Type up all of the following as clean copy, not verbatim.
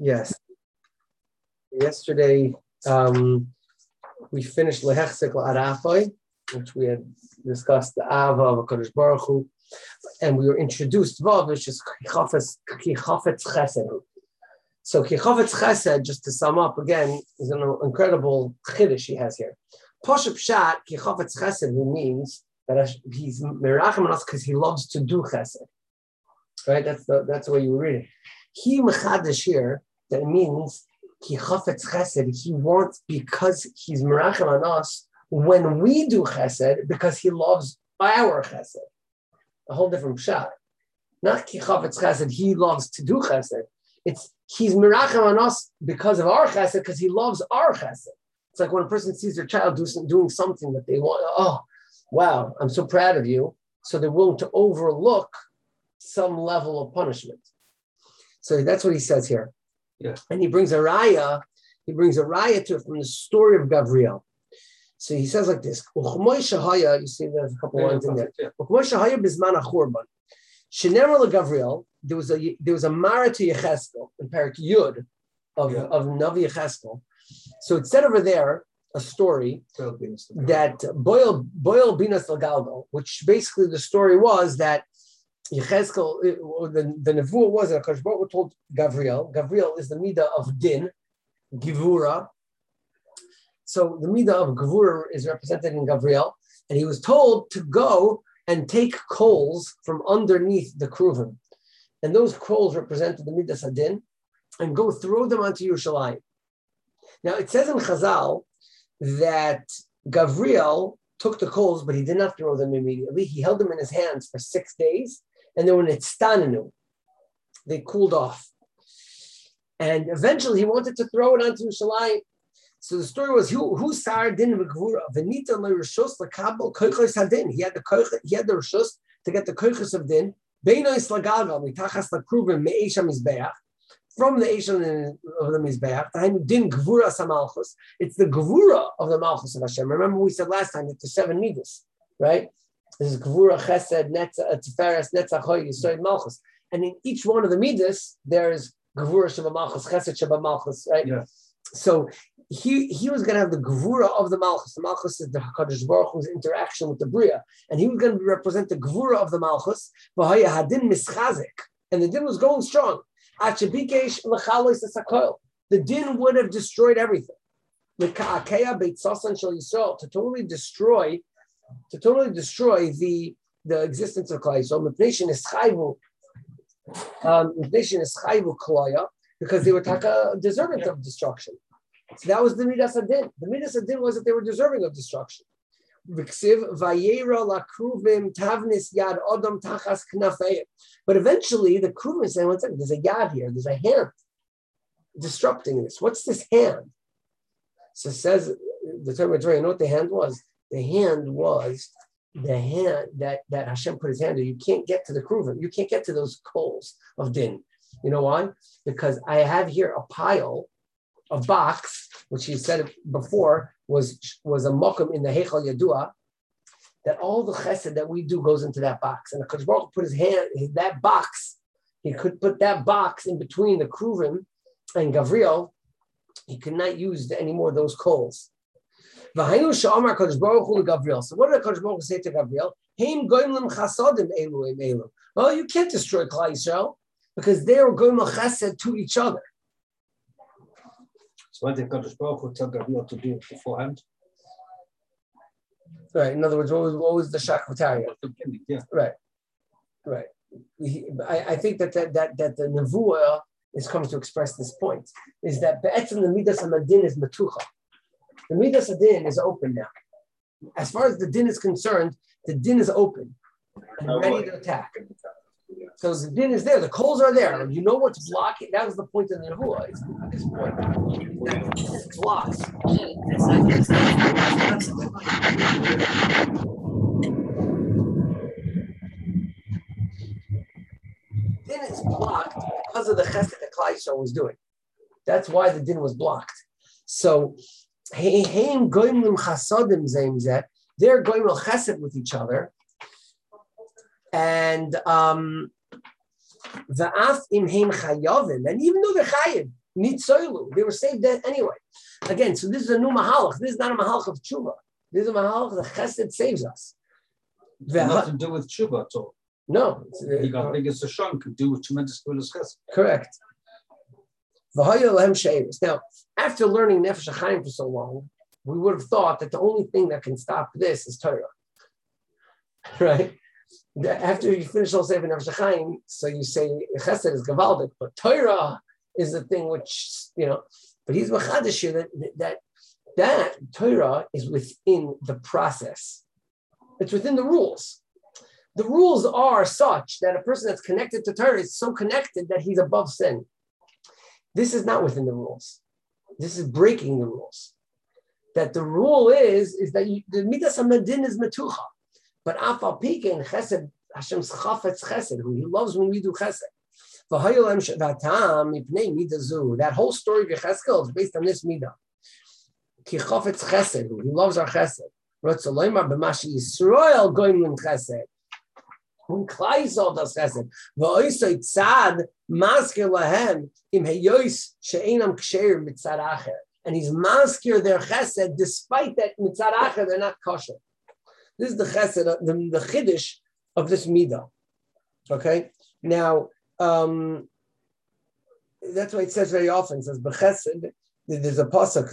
Yes. Yesterday, we finished Lehechzik La'arafai, which we had discussed the Ava of HaKadosh Baruch Hu, and we were introduced Vav, which is Ki Chafetz Chesed. So Ki Chafetz Chesed, just to sum up again, is an incredible chiddush he has here. Poshup Pshat, Ki Chafetz Chesed, who means that he's merachem on us because he loves to do chesed. Right? That's the way you read it. He mechadish here, that it means Ki Chafetz Chesed, he wants, because he's merachem on us when we do chesed, because he loves our chesed. A whole different pshat. Not Ki Chafetz Chesed, he loves to do chesed. It's he's merachem on us because of our chesed, because he loves our chesed. It's like when a person sees their child doing something that they want. Oh, wow, I'm so proud of you. So they're willing to overlook some level of punishment. So that's what he says here. Yeah. And he brings a raya to it from the story of Gavriel. So he says like this. You see there's a couple lines in there. Gavriel, there was a Mara to Yecheskel in Parak Yud of Navi Yecheskel. So it said over there a story that Boil Binas Lagaldo, which basically the story was that Yecheskel, the Nevuah was that HaKadosh Baruch Hu told Gavriel. Gavriel is the Midah of Din, Givura. So the Midah of Gevurah is represented in Gavriel, and he was told to go and take coals from underneath the Kruvim. And those coals represented the Midah Sadin, and go throw them onto Yerushalayim. Now it says in Chazal that Gavriel took the coals, but he did not throw them immediately. He held them in his hands for 6 days, and they were nitztanenu. They cooled off. And eventually he wanted to throw it onto Yerushalayim. So the story was who sar din v'gvura v'nita le'rishus l'kabel koichos hadin. He had the rishus to get the koichos of din. Beinois lagagal mitachas lakruvim me'esh hamizbeach, from the esh of the mizbeach. Tahainu din gvura samalchus. It's the gvura of the malchus of Hashem. Remember we said last time that the 7 midas, right? This is gvura, chesed, netzach, tiferes, netzach, hoy, yisoid, malchus. And in each one of the midas there's gvura sheba malchus, chesed sheba malchus, right? Yeah. So he was going to have the gevura of the malchus. The malchus is the HaKadosh Baruch Hu's interaction with the bria, and he was going to represent the gevura of the malchus. And the din was going strong. The din would have destroyed everything. To totally destroy the existence of Klal Yisrael. Because they were deserving of destruction. So that was the Midas Adin. The Midas Adin was that they were deserving of destruction. But eventually the Kruvim said, one second, there's a yad here, there's a hand disrupting this. What's this hand? So it says, the term you know what the hand was? The hand was the hand that Hashem put his hand in. You can't get to the Kruvim. You can't get to those coals of din. You know why? Because I have here a pile, a box, which he said before was a mokum in the Heichal Yadua, that all the chesed that we do goes into that box. And the HaKadosh Baruch Hu put his hand, that box, he could put that box in between the Kruvim and Gavriel. He could not use any more of those coals. So what did the HaKadosh Baruch Hu say to Gavriel? Well, you can't destroy Klal Yisrael, because they were going chesed to each other. So what did HaKadosh Baruch Hu tell Gavriel to do beforehand? Right. In other words, what was the shakvataria? Yeah. Right. I think that the nevuah is coming to express this point. Is that be'etzem the midas hamadin is metucha. The midas hadin is open now. As far as the din is concerned, the din is open and ready to attack. So the din is there. The coals are there. You know what's blocking. That was the point of the nevuah. It's this point that it's blocked. Din is blocked because of the chesed that Klal Yisrael was doing. That's why the din was blocked. So they're going chesed with each other, and and even though they're chayiv, Nitzoilu. They were saved anyway. Again, so this is a new mahalach. This is not a mahalach of tshuva. This is a mahalach that chesed saves us. Nothing to do with tshuva at all. No. He got big as a shun, could do with tremendous chesed. Correct. Now, after learning Nefesh HaChaim for so long, we would have thought that the only thing that can stop this is Torah. Right? After you finish all Sefer Nefesh HaChaim, so you say Chesed is Gavaldik, but Torah is the thing which, but he's Machadish here that Torah is within the process. It's within the rules. The rules are such that a person that's connected to Torah is so connected that he's above sin. This is not within the rules. This is breaking the rules. That the rule is that the midas hamadin is metucha, but afal pikin chesed Hashem's chafetz chesed, who He loves when we do chesed. That whole story of Yecheskel is based on this midah. Ki chafetz chesed, who He loves our chesed. Ratzaloymar b'mashi Yisrael goyim chesed. When Klai Yisrael does chesed, v'oisay tzad maskir lahem im heyois she'enam ksher mitzad acher. And he's maskir their chesed, despite that mitzad acher they're not kosher. This is the chesed, the chiddush of this midah. Okay, now that's why it says very often. It says b'chesed. There's a pasuk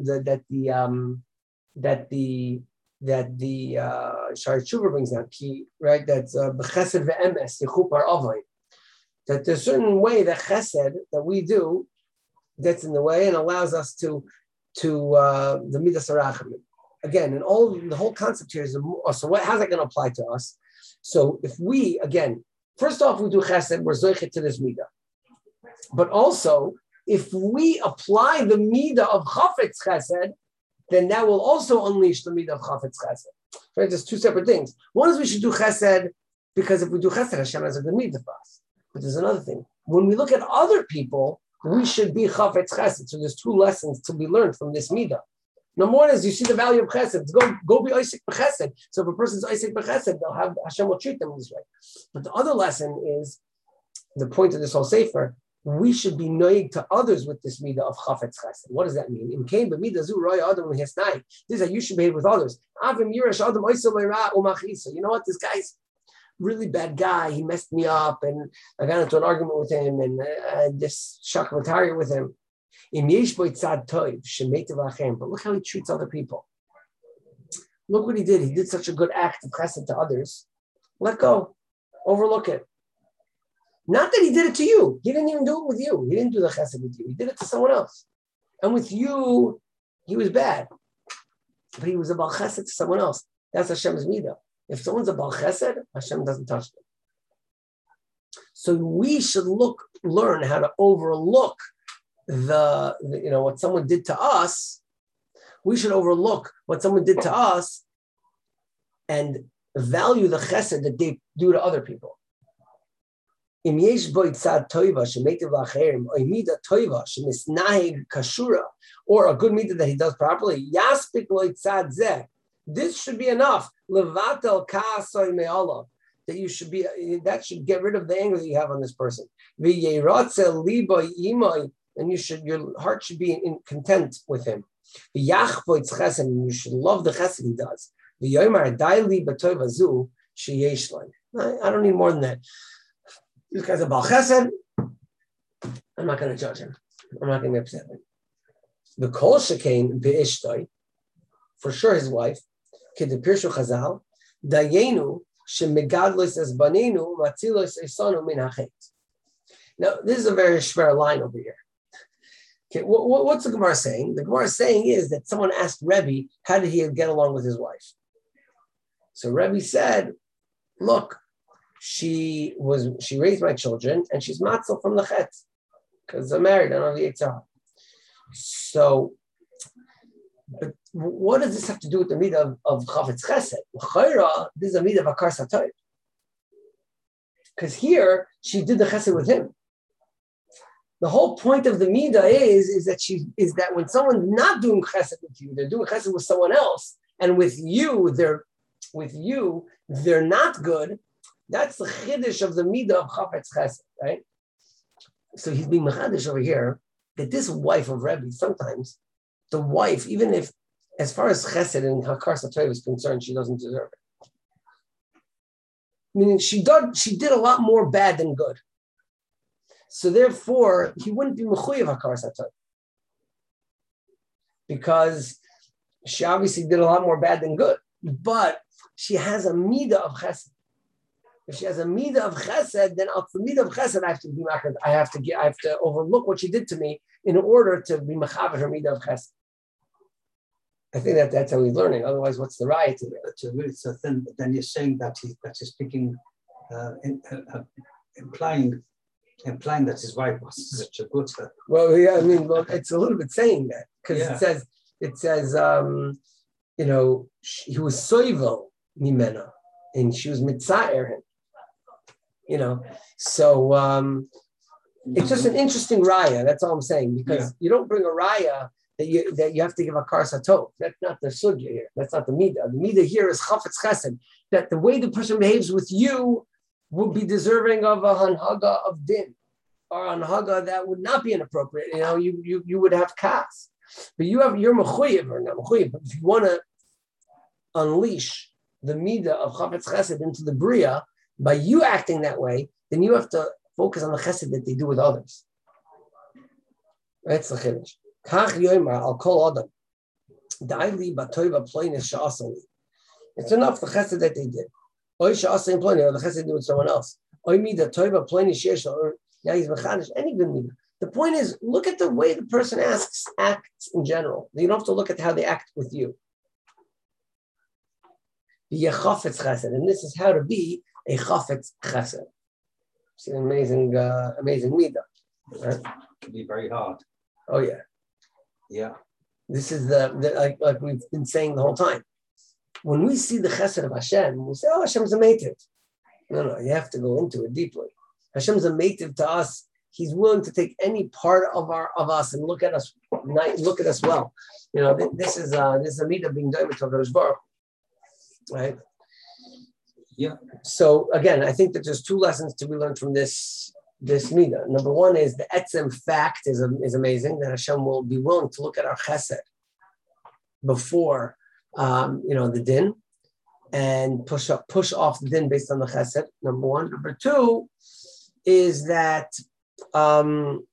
that the Shari Tshuva brings down, right? That's b'chesed ve'emes yichupar avay. That there's a certain way that chesed that we do gets in the way and allows us to the midas harachamim. Again, and the whole concept here is so. How's that going to apply to us? So if we first off we do chesed, we're zoichet to this midah. But also, if we apply the midah of chafetz chesed, then that will also unleash the midah of chafetz chesed. Right? There's two separate things. One is we should do chesed because if we do chesed, Hashem has a good midah for us. But there's another thing. When we look at other people, we should be chafetz chesed. So there's two lessons to be learned from this midah. Number one is you see the value of chesed. Go be oisik b'chesed. So if a person's oisik b'chesed, Hashem will treat them this way. But the other lesson is the point of this whole sefer. We should be noig to others with this midah of chafetz chesed. What does that mean? In came b'midah zu roya adam l'hesnai. This is how you should behave with others. Avim yirash adam oisel leira umachisa. You know what? This guy's really bad guy. He messed me up, and I got into an argument with him, and I had this shakvatari with him. But look how he treats other people. Look what he did. He did such a good act of chesed to others. Let go. Overlook it. Not that he did it to you. He didn't even do it with you. He didn't do the chesed with you. He did it to someone else. And with you, he was bad. But he was a bal chesed to someone else. That's Hashem's midah. If someone's a bal chesed, Hashem doesn't touch them. So we should learn how to overlook what someone did to us. We should overlook what someone did to us and value the chesed that they do to other people. Or a good midah that he does properly. This should be enough. That should get rid of the anger that you have on this person. And your heart should be content with him. And you should love the chesed he does. I don't need more than that. This guy's a bal chesed. I'm not going to judge him. I'm not going to be upset with him. The kol shekain be'ishtoi, for sure his wife, kedepirshu chazal, dayenu shemegadlos es banenu matzilos esanu min hachet. Now, this is a very shver line over here. Okay, what's the Gemara saying? The Gemara saying is that someone asked Rebbe, how did he get along with his wife? So Rebbe said, look, she raised my children and she's matzel from the chet because I'm married. I don't have the Yitzhak. So, but what does this have to do with the midah of chafetz chesed? L'chayra, this is a midah of akar satayv. Because here she did the chesed with him. The whole point of the midah is that when someone's not doing chesed with you, they're doing chesed with someone else, and with you they're not good. That's the chiddush of the midah of chafetz chesed, right? So he's being mechadish over here that this wife of Rebbe, sometimes the wife, even if, as far as chesed and hakar satayv is concerned, she doesn't deserve it. Meaning she did a lot more bad than good. So therefore, he wouldn't be mechuyev hakar satayv, because she obviously did a lot more bad than good. But she has a midah of chesed. If she has a midah of chesed, then for midah of chesed, I have to overlook what she did to me in order to be mechaber her midah of chesed. I think that's how he's learning. Otherwise, what's the right to it? So then you're saying that he's speaking, implying that his wife was such a good. Well, yeah, I mean, well, it's a little bit saying that because it says, he was soivel mimena, and she was mitzaer him. So it's just an interesting raya. That's all I'm saying, because you don't bring a raya that you have to give a kar satov. That's not the sugya here. That's not the midah. The midah here is chafetz chesed, that the way the person behaves with you would be deserving of a hanhaga of din, or hanhaga that would not be inappropriate. You would have kas, but you're mechuyev or not mechuyev. But if you want to unleash the midah of chafetz chesed into the bria by you acting that way, then you have to focus on the chesed that they do with others. That's the chiddush. Kach yomer al kol adam daili batoiva ploinis she'asali. It's enough the chesed that they did. Oy she'asali ploinis, or the chesed do with someone else. Oy mida toiva ploinis she'esh, or now he's mechadish any good midah. The point is, look at the way the person acts in general. You don't have to look at how they act with you. Be a chafetz chesed, and this is how to be a chafetz chesed. It's an amazing midah. Right? It can be very hard. Oh yeah. Yeah. This is the like we've been saying the whole time. When we see the chesed of Hashem, we say, "Oh, Hashem's a meitiv." No, you have to go into it deeply. Hashem's a meitiv to us. He's willing to take any part of us and look at us well. This is a midah being done with HaKadosh Baruch Hu, right? Yeah. So again, I think that there's two lessons to be learned from this midah. Number one is the etzem fact is amazing, that Hashem will be willing to look at our chesed before the din, and push off the din based on the chesed. Number one. Number two is that number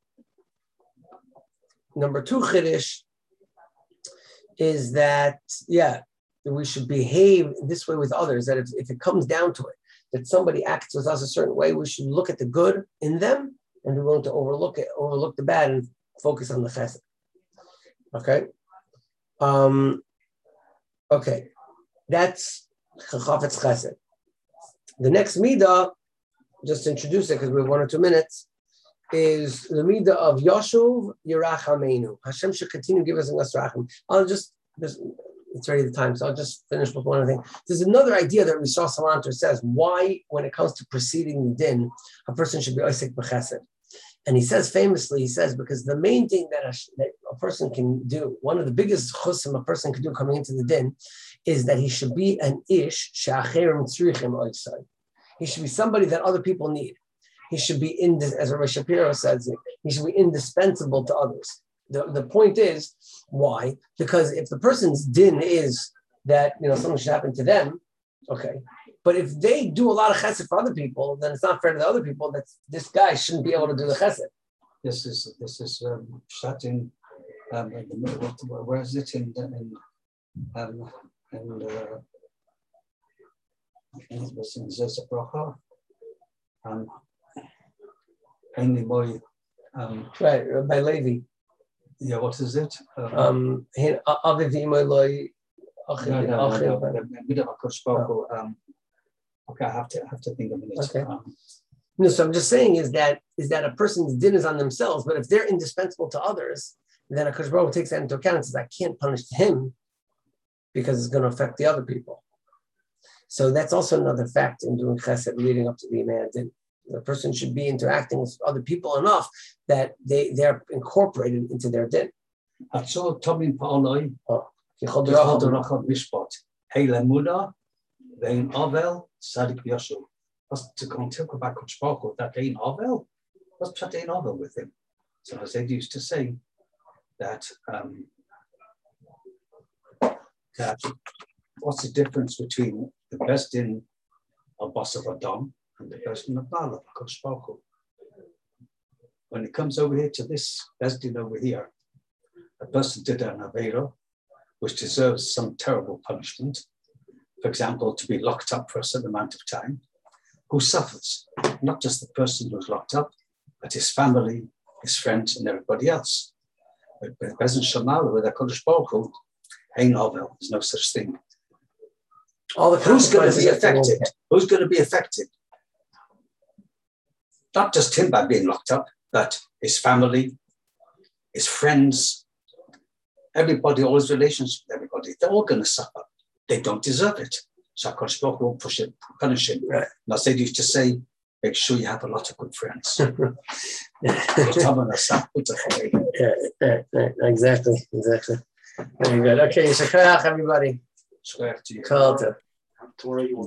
two chiddush is that we should behave this way with others. That if it comes down to it, that somebody acts with us a certain way, we should look at the good in them and be willing to overlook the bad, and focus on the chesed. Okay? Okay. That's chafetz chesed. The next midah, just to introduce it because we have 1 or 2 minutes, is the midah of Yashuv Yirachamenu. Hashem should continue giving us racham. It's already the time, so I'll just finish with one other thing. There's another idea that Rishon Salanter says, why, when it comes to preceding the din, a person should be osek b'chesed. And he says famously, because the main thing that a person can do, one of the biggest chusim a person can do coming into the din, is that he should be an ish she'acherim tzrichim oisai. He should be somebody that other people need. He should be, as Rabbi Shapiro says, he should be indispensable to others. The point is, why? Because if the person's din is that something should happen to them, okay. But if they do a lot of chesed for other people, then it's not fair to the other people that this guy shouldn't be able to do the chesed. This is starting. Where is it in Zez Bracha? Only my right, by Levi. Yeah, what is it? Okay, I have to think of it. Okay. No, so I'm just saying is that a person's din is on themselves, but if they're indispensable to others, then HaKadosh Baruch Hu takes that into account and says, I can't punish him because it's going to affect the other people. So that's also another fact in doing chesed leading up to the Iman din. The person should be interacting with other people enough that they're incorporated into their din. What's to come talk about Koch Baruch that ain't Avel? What's Pshat ain't Avel with him? So as they used to say that that what's the difference between the Besdin of Bosav Adam and the Besdin of Balav Koshpoko? When it comes over here to this Besdin over here, a person did an Avera, which deserves some terrible punishment. For example, to be locked up for a certain amount of time. Who suffers? Not just the person who's locked up, but his family, his friends, and everybody else. But Bezin Shamal with a Kodesh Baruch Hu, hey novel, there's no such thing. All the Who's going to be affected? Who's going to be affected? Not just him by being locked up, but his family, his friends, everybody, all his relationships with everybody. They're all going to suffer. They don't deserve it. So Kodesh Baruch Hu won't punish him. Right. And as they used to say, make sure you have a lot of good friends. Exactly. Very good. Okay, Shakach, everybody. Swear to you. Call to.